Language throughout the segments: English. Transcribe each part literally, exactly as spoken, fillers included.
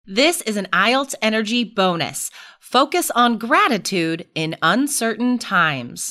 This is an I E L T S Energy bonus. Focus on gratitude in uncertain times.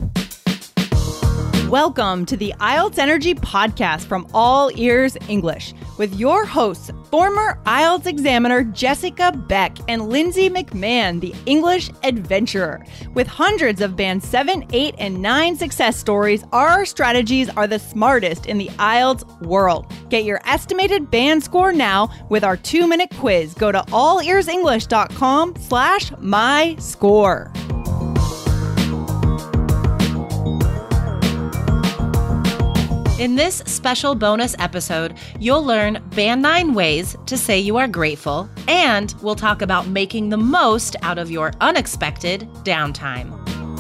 Welcome to the I E L T S Energy podcast from All Ears English with your hosts, former I E L T S examiner Jessica Beck and Lindsay McMahon, the English adventurer. With hundreds of band seven, eight, and nine success stories, our strategies are the smartest in the I E L T S world. Get your estimated band score now with our two-minute quiz. Go to allearsenglish.com slash my score. In this special bonus episode, you'll learn Band nine ways to say you are grateful, and we'll talk about making the most out of your unexpected downtime.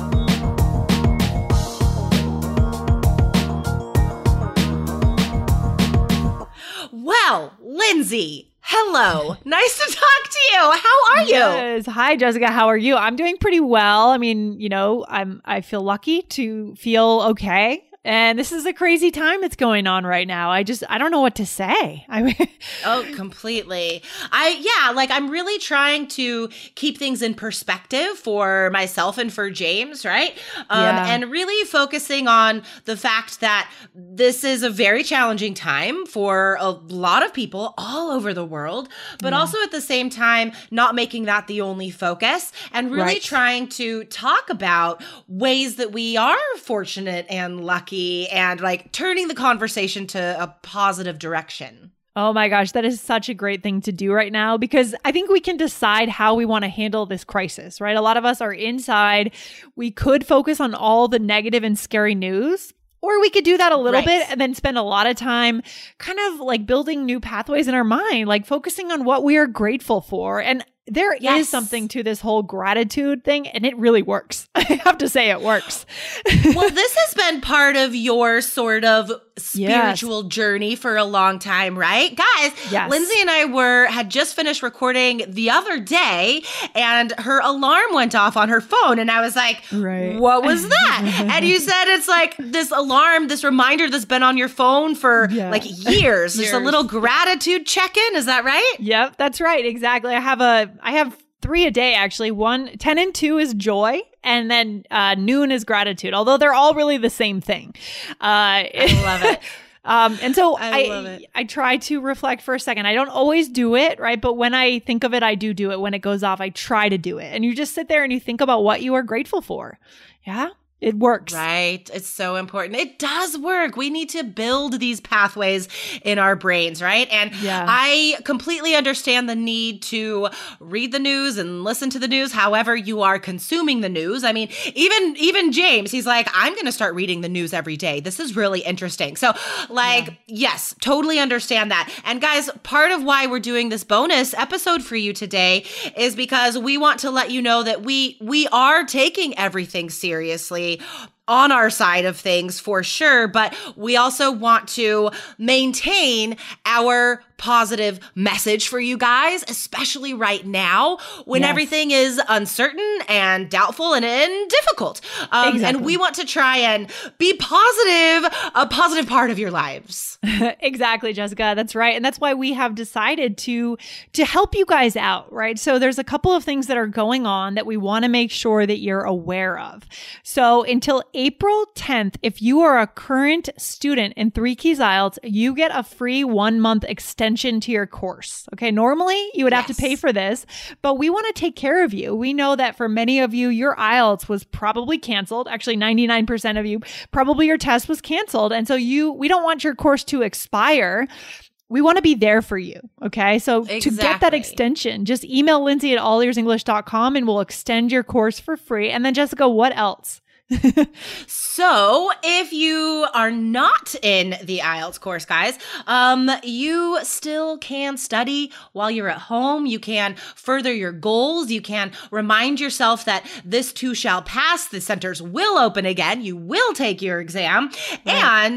Well, Lindsay, hello. Nice to talk to you. How are you? Yes. Hi, Jessica. How are you? I'm doing pretty well. I mean, you know, I'm I feel lucky to feel okay. And this is a crazy time that's going on right now. I just, I don't know what to say. I mean, oh, completely. I, yeah, like I'm really trying to keep things in perspective for myself and for James, right? Um, Yeah. And really focusing on the fact that this is a very challenging time for a lot of people all over the world, but Yeah. also at the same time, not making that the only focus and really Right. trying to talk about ways that we are fortunate and lucky and like turning the conversation to a positive direction. oh my gosh, that is such a great thing to do right now because I think we can decide how we want to handle this crisis, right? A lot of us are inside. We could focus on all the negative and scary news. Or we could do that a little Right. bit and then spend a lot of time kind of like building new pathways in our mind, like focusing on what we are grateful for. And there Yes. is something to this whole gratitude thing, and it really works. I have to say it works. Well, this has been part of your sort of spiritual journey for a long time, right? Guys, Yes. Lindsay and I were had just finished recording the other day and her alarm went off on her phone and I was like, Right. what was that? And you said it's like this alarm, this reminder that's been on your phone for Yeah. like years. Just a Years. little gratitude check-in, is that right? Yep, that's right. Exactly. I have a, I have three a day actually. One, ten and two is joy. And then uh, noon is gratitude, although they're all really the same thing. Uh, I love it. Um, and so I I, love it. I try to reflect for a second. I don't always do it, right? But when I think of it, I do do it. When it goes off, I try to do it. And you just sit there and you think about what you are grateful for. Yeah, it works. Right. It's so important. It does work. We need to build these pathways in our brains, right? And Yeah. I completely understand the need to read the news and listen to the news, however you are consuming the news. I mean, even even James, he's like, I'm going to start reading the news every day. This is really interesting. So like, Yeah. yes, totally understand that. And guys, part of why we're doing this bonus episode for you today is because we want to let you know that we we are taking everything seriously on our side of things for sure, but we also want to maintain our positive message for you guys, especially right now when Yes. everything is uncertain and doubtful and, and difficult. Um, Exactly. And we want to try and be positive, a positive part of your lives. Exactly, Jessica. That's right. And that's why we have decided to to help you guys out, right? So there's a couple of things that are going on that we want to make sure that you're aware of. So until April tenth, if you are a current student in Three Keys I E L T S, you get a free one month extension to your course. Okay. Normally you would have Yes. to pay for this, but we want to take care of you. We know that for many of you, your I E L T S was probably canceled. Actually, ninety-nine percent of you, probably your test was canceled. And so you, we don't want your course to expire. We want to be there for you. Okay. So to get that Exactly. extension, just email Lindsay at all ears english dot com and we'll extend your course for free. And then Jessica, what else? So if you are not in the I E L T S course, guys, um, you still can study while you're at home. You can further your goals. You can remind yourself that this too shall pass. The centers will open again. You will take your exam. Right. And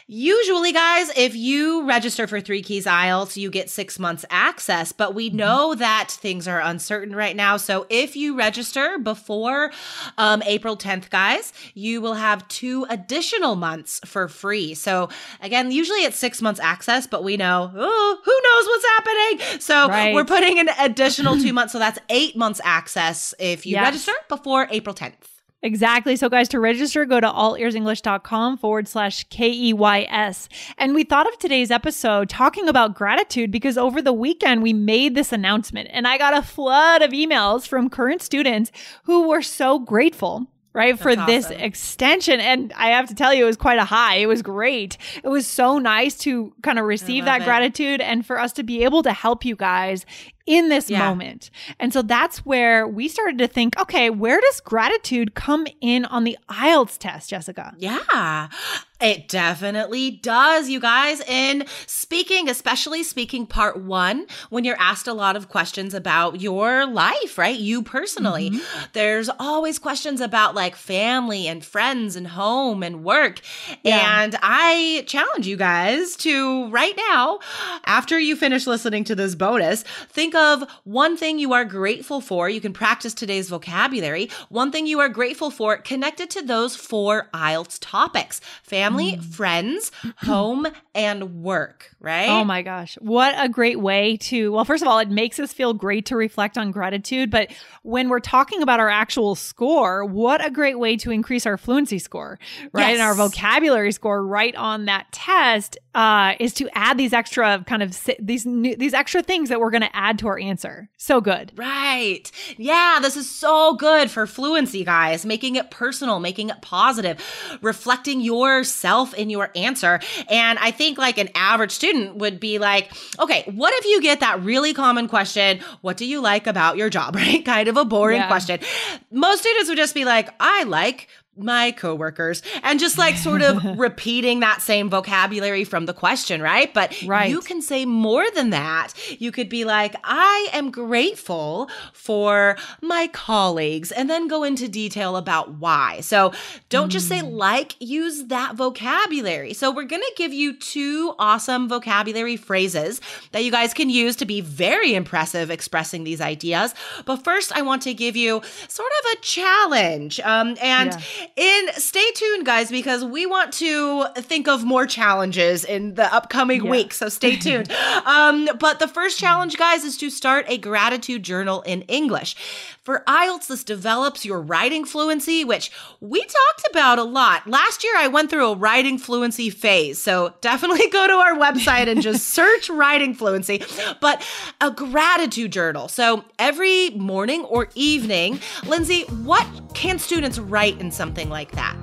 Usually, guys, if you register for Three Keys I E L T S, you get six months access, but we know that things are uncertain right now. So if you register before um, April tenth, guys, you will have two additional months for free. So again, usually it's six months access, but we know, oh, who knows what's happening? So right. we're putting an additional two months. So that's eight months access if you yes. register before April tenth. Exactly. So guys, to register, go to allearsenglish.com forward slash K E Y S. And we thought of today's episode talking about gratitude because over the weekend we made this announcement and I got a flood of emails from current students who were so grateful. Right, for That's this awesome. extension. And I have to tell you, it was quite a high. It was great. It was so nice to kind of receive that it. gratitude and for us to be able to help you guys in this Yeah. moment. And so that's where we started to think, okay, where does gratitude come in on the I E L T S test, Jessica? Yeah, it definitely does, you guys. In speaking, especially speaking part one, when you're asked a lot of questions about your life, right? You personally, mm-hmm. there's always questions about like family and friends and home and work. Yeah. And I challenge you guys to right now, after you finish listening to this bonus, think of one thing you are grateful for. You can practice today's vocabulary. One thing you are grateful for connected to those four I E L T S topics: family, mm. friends, home, and work, right? Oh my gosh. What a great way to, well, first of all, it makes us feel great to reflect on gratitude. But when we're talking about our actual score, what a great way to increase our fluency score, right? Yes. And our vocabulary score right on that test uh, is to add these extra kind of, these new, these extra things that we're going to add to our answer. So good. Right. Yeah, this is so good for fluency, guys. Making it personal, making it positive, reflecting yourself in your answer. And I think like an average student would be like, okay, what if you get that really common question, what do you like about your job, right? Kind of a boring yeah. question. Most students would just be like, I like my coworkers, and just like sort of repeating that same vocabulary from the question, right? But right. you can say more than that. You could be like, I am grateful for my colleagues, and then go into detail about why. So don't mm. just say like, use that vocabulary. So we're going to give you two awesome vocabulary phrases that you guys can use to be very impressive expressing these ideas. But first, I want to give you sort of a challenge. Um, and yeah. In stay tuned, guys, because we want to think of more challenges in the upcoming yeah. week. So stay tuned. um, but the first challenge, guys, is to start a gratitude journal in English. For I E L T S, this develops your writing fluency, which we talked about a lot. Last year, I went through a writing fluency phase. So definitely go to our website and just search writing fluency. But a gratitude journal. So every morning or evening, Lindsay, what can students write in something like that?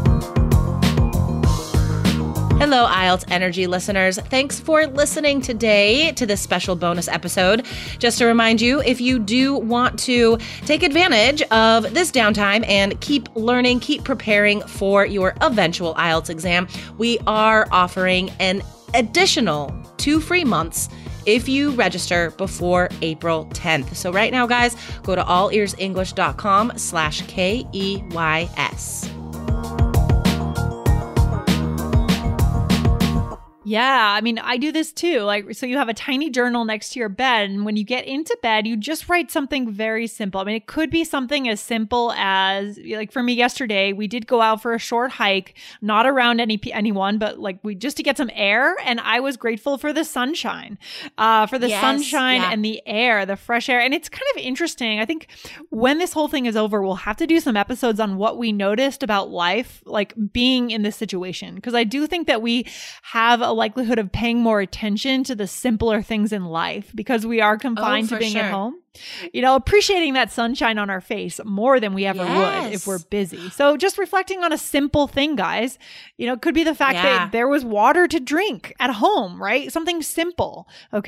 Hello, I E L T S Energy listeners. Thanks for listening today to this special bonus episode. Just to remind you, if you do want to take advantage of this downtime and keep learning, keep preparing for your eventual I E L T S exam, we are offering an additional two free months if you register before April tenth. So right now, guys, go to allearsenglish.com slash K E Y S. Yeah, I mean, I do this too. Like, so you have a tiny journal next to your bed, and when you get into bed, you just write something very simple. I mean, it could be something as simple as, like for me yesterday, we did go out for a short hike, not around any anyone, but like we just to get some air, and I was grateful for the sunshine, uh, for the yes, sunshine yeah. and the air, the fresh air. And it's kind of interesting. I think when this whole thing is over, we'll have to do some episodes on what we noticed about life, like being in this situation, because I do think that we have a likelihood of paying more attention to the simpler things in life because we are confined oh, to being sure. at home. You know, appreciating that sunshine on our face more than we ever yes. would if we're busy. So just reflecting on a simple thing, guys, you know, it could be the fact yeah. that there was water to drink at home, right? Something simple. Okay.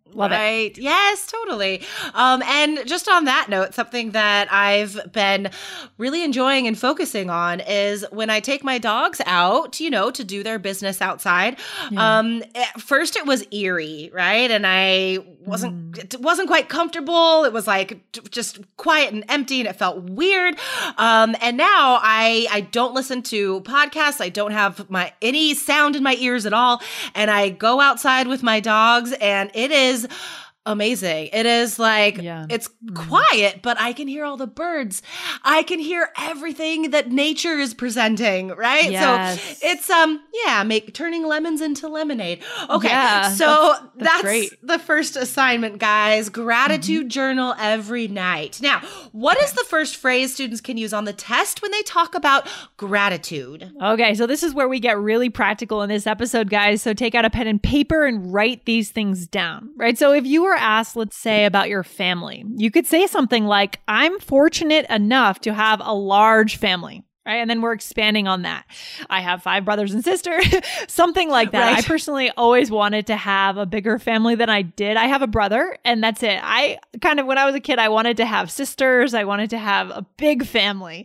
Love right. it. Yes, totally. Um, and just on that note, something that I've been really enjoying and focusing on is when I take my dogs out, you know, to do their business outside. Yeah. Um, at first it was eerie, right? And I wasn't, Mm. it wasn't quite comfortable. It was like t- just quiet and empty and it felt weird. Um, and now I, I don't listen to podcasts. I don't have my, any sound in my ears at all. And I go outside with my dogs and it is amazing. It is like, Yeah. it's quiet, but I can hear all the birds. I can hear everything that nature is presenting, right? Yes. So it's, um, yeah, make turning lemons into lemonade. Okay. Yeah, so that's- that's, that's great. the first assignment, guys. Gratitude Mm-hmm. journal every night. Now, what is the first phrase students can use on the test when they talk about gratitude? Okay, so this is where we get really practical in this episode, guys. So take out a pen and paper and write these things down, right? So if you were asked, let's say, about your family, you could say something like, I'm fortunate enough to have a large family. Right. And then we're expanding on that. I have five brothers and sisters, something like that. Right. I personally always wanted to have a bigger family than I did. I have a brother and that's it. I kind of, when I was a kid, I wanted to have sisters. I wanted to have a big family.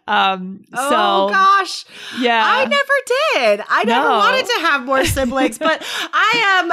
Um, Oh, so, gosh. yeah. I never did. I never No. wanted to have more siblings, but I am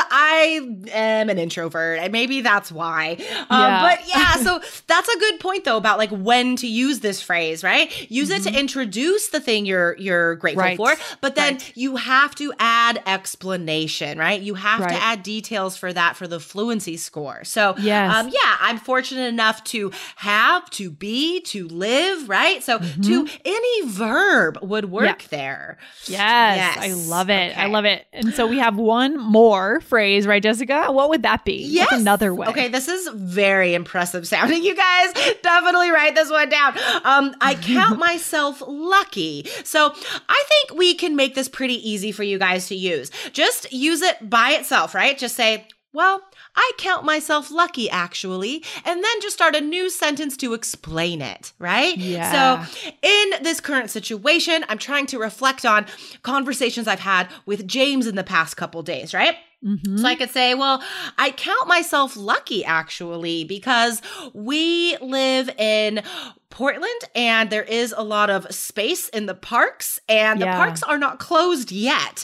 I am an introvert, and maybe that's why. Um, Yeah. But yeah, so that's a good point though about like when to use this phrase, right? Use it to introduce the thing you're you're grateful Right. for, but then Right. you have to add explanation, right? You have Right. to add details for that for the fluency score. So Yes. um, yeah, I'm fortunate enough to have, to be, to live, right? So to any verb would work Yeah. there. Yes, Yes. I love it. I Okay. love it. And so we have one more phrase, right, Jessica? What would that be? Yes. What's another way? Okay, this is very impressive sounding. You guys definitely write this one down. Um, I count myself lucky. So I think we can make this pretty easy for you guys to use. Just use it by itself, right? Just say, well, I count myself lucky, actually, and then just start a new sentence to explain it, right? Yeah. So in this current situation, I'm trying to reflect on conversations I've had with James in the past couple days, right? Mhm. So I could say, well, I count myself lucky actually because we live in Portland and there is a lot of space in the parks and the Yeah. parks are not closed yet.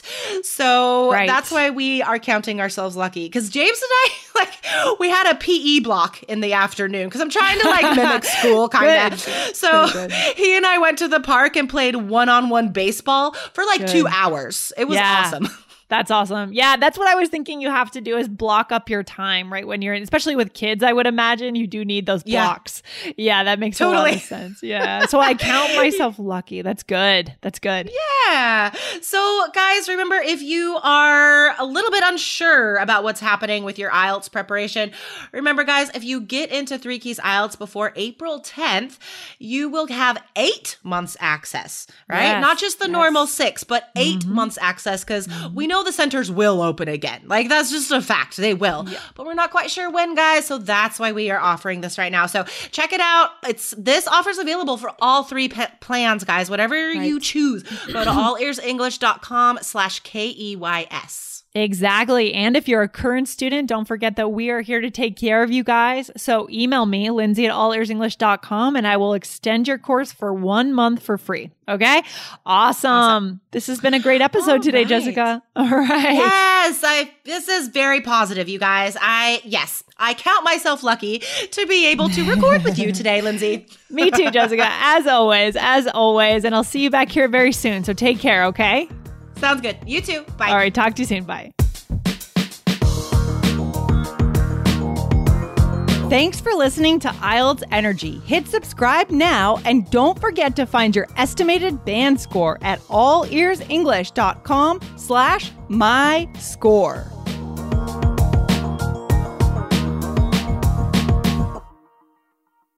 So Right. that's why we are counting ourselves lucky because James and I, like, we had a P E block in the afternoon because I'm trying to like mimic school kind of. Good. So Good, good. he and I went to the park and played one-on-one baseball for like Good. two hours. It was Yeah. awesome. That's awesome. Yeah, that's what I was thinking you have to do is block up your time, right? When you're, especially with kids, I would imagine you do need those Yeah. blocks. Yeah, that makes a lot Totally. of sense. Yeah. So I count myself lucky. That's good. That's good. Yeah. So, guys, remember if you are a little bit unsure about what's happening with your I E L T S preparation, remember, guys, if you get into Three Keys I E L T S before April tenth, you will have eight months access, right? Yes, Not just the yes. normal six, but eight Mhm. months access because we know the centers will open again. Like, that's just a fact. They will. Yeah. But we're not quite sure when, guys. So that's why we are offering this right now. So check it out. It's this offer's available for all three pe- plans, guys. Whatever you Right. choose. Go to all ears english dot com slash K E Y S. Exactly. And if you're a current student, don't forget that we are here to take care of you guys. So email me, Lindsay at all ears english dot com, and I will extend your course for one month for free. Okay? Awesome. Awesome. This has been a great episode All today, right. Jessica. All right. Yes, I this is very positive, you guys. I yes, I count myself lucky to be able to record with you today, Lindsay. Me too, Jessica. As always, as always. And I'll see you back here very soon. So take care, okay? Sounds good. You too. Bye. All right. Talk to you soon. Bye. Thanks for listening to I E L T S Energy. Hit subscribe now and don't forget to find your estimated band score at all ears english dot com slash my score.